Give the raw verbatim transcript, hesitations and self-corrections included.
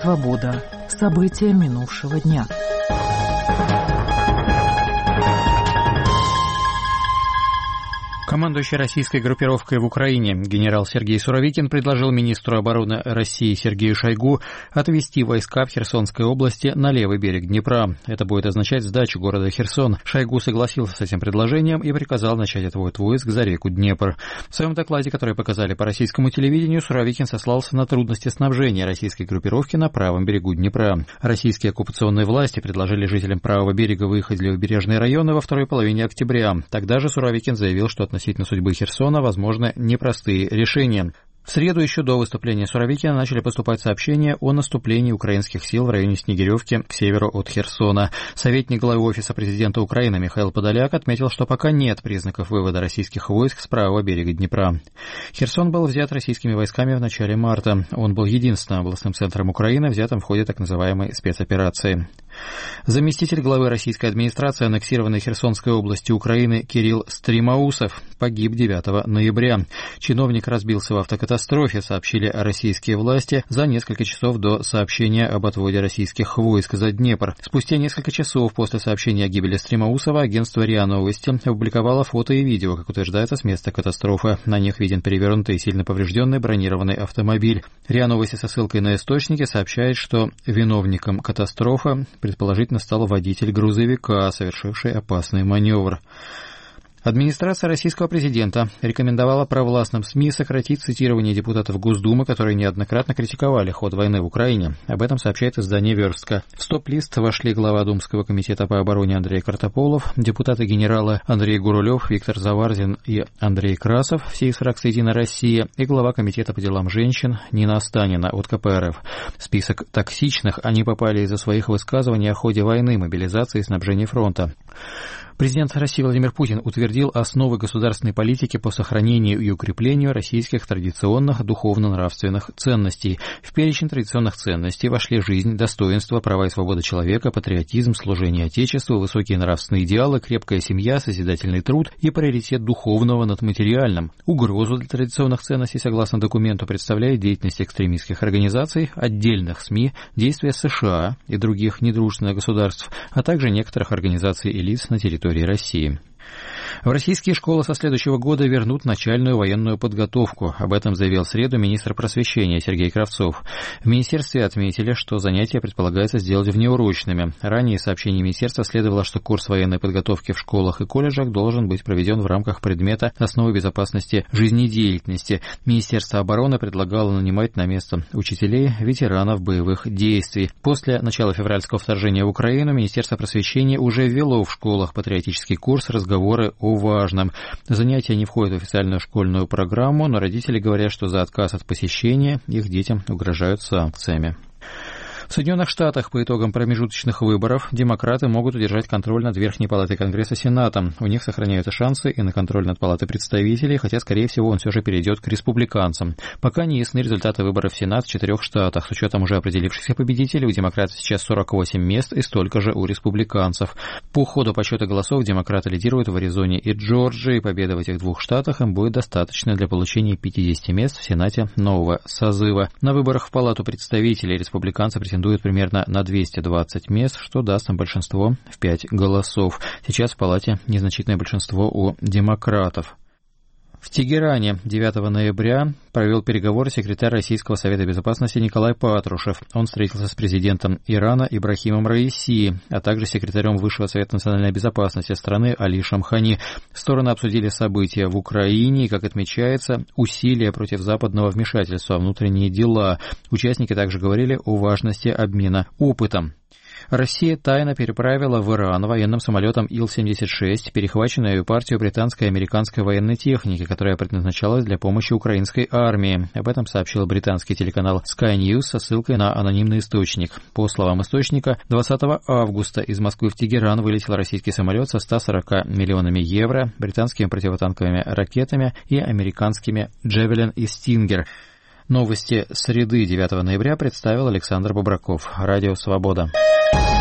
Свобода. События минувшего дня. Командующий российской группировкой в Украине генерал Сергей Суровикин предложил министру обороны России Сергею Шойгу отвести войска в Херсонской области на левый берег Днепра. Это будет означать сдачу города Херсон. Шойгу согласился с этим предложением и приказал начать отвод войск за реку Днепр. В своем докладе, который показали по российскому телевидению, Суровикин сослался на трудности снабжения российской группировки на правом берегу Днепра. Российские оккупационные власти предложили жителям правого берега выехать в левобережные районы во второй половине октября. Тогда же Суровикин заявил, что относительно судьбы Херсона возможны непростые решения. В среду еще до выступления Суровикина начали поступать сообщения о наступлении украинских сил в районе Снегиревки к северу от Херсона. Советник главы Офиса президента Украины Михаил Подоляк отметил, что пока нет признаков вывода российских войск с правого берега Днепра. Херсон был взят российскими войсками в начале марта. Он был единственным областным центром Украины, взятым в ходе так называемой спецоперации. Заместитель главы российской администрации аннексированной Херсонской области Украины Кирилл Стримаусов погиб девятого ноября. Чиновник разбился в автокатастрофе, сообщили российские власти за несколько часов до сообщения об отводе российских войск за Днепр. Спустя несколько часов после сообщения о гибели Стримаусова агентство РИА Новости опубликовало фото и видео, как утверждается, с места катастрофы. На них виден перевернутый и сильно поврежденный бронированный автомобиль. РИА Новости со ссылкой на источники сообщает, что виновником катастрофы предположительно стал водитель грузовика, совершивший опасный маневр. Администрация российского президента рекомендовала провластным СМИ сократить цитирование депутатов Госдумы, которые неоднократно критиковали ход войны в Украине. Об этом сообщает издание «Верстка». В стоп-лист вошли глава Думского комитета по обороне Андрей Картополов, депутаты-генералы Андрей Гурулев, Виктор Заварзин и Андрей Красов, все из фракции «Единая Россия», и глава комитета по делам женщин Нина Останина от ка пэ эр эф. В список токсичных они попали из-за своих высказываний о ходе войны, мобилизации и снабжения фронта. Президент России Владимир Путин утвердил основы государственной политики по сохранению и укреплению российских традиционных духовно-нравственных ценностей. В перечень традиционных ценностей вошли жизнь, достоинство, права и свобода человека, патриотизм, служение Отечеству, высокие нравственные идеалы, крепкая семья, созидательный труд и приоритет духовного над материальным. Угрозу для традиционных ценностей, согласно документу, представляет деятельность экстремистских организаций, отдельных СМИ, действия США и других недружественных государств, а также некоторых организаций и лиц на территории России. В российские школы со следующего года вернут начальную военную подготовку. Об этом заявил в среду министр просвещения Сергей Кравцов. В министерстве отметили, что занятия предполагается сделать внеурочными. Ранее из сообщений министерства следовало, что курс военной подготовки в школах и колледжах должен быть проведен в рамках предмета «Основы безопасности жизнедеятельности». Министерство обороны предлагало нанимать на место учителей ветеранов боевых действий. После начала февральского вторжения в Украину Министерство просвещения уже ввело в школах патриотический курс «Разговоры о важном». Занятия не входят в официальную школьную программу, но родители говорят, что за отказ от посещения их детям угрожают санкциями. В Соединенных Штатах по итогам промежуточных выборов демократы могут удержать контроль над Верхней Палатой Конгресса Сенатом. У них сохраняются шансы и на контроль над Палатой представителей, хотя, скорее всего, он все же перейдет к республиканцам. Пока не ясны результаты выборов в Сенат в четырех штатах. С учетом уже определившихся победителей, у демократов сейчас сорок восемь мест и столько же у республиканцев. По ходу подсчета голосов демократы лидируют в Аризоне и Джорджии. Победа в этих двух штатах им будет достаточно для получения пятидесяти мест в Сенате нового созыва. На выборах в Палату представителей республиканцы претендуют примерно на двести двадцать мест, что даст им большинство в пять голосов. Сейчас в Палате незначительное большинство у демократов. В Тегеране девятого ноября провел переговоры секретарь Российского совета безопасности Николай Патрушев. Он встретился с президентом Ирана Ибрахимом Раиси, а также секретарем Высшего совета национальной безопасности страны Али Шамхани. Стороны обсудили события в Украине и, как отмечается, усилия против западного вмешательства во внутренние дела. Участники также говорили о важности обмена опытом. Россия тайно переправила в Иран военным самолетом Ил семьдесят шесть перехваченную партию британской и американской военной техники, которая предназначалась для помощи украинской армии. Об этом сообщил британский телеканал Sky News со ссылкой на анонимный источник. По словам источника, двадцатого августа из Москвы в Тегеран вылетел российский самолет со ста сорока миллионами евро, британскими противотанковыми ракетами и американскими «Джевелин» и «Стингер». Новости среды девятого ноября представил Александр Бобраков. Радио «Свобода».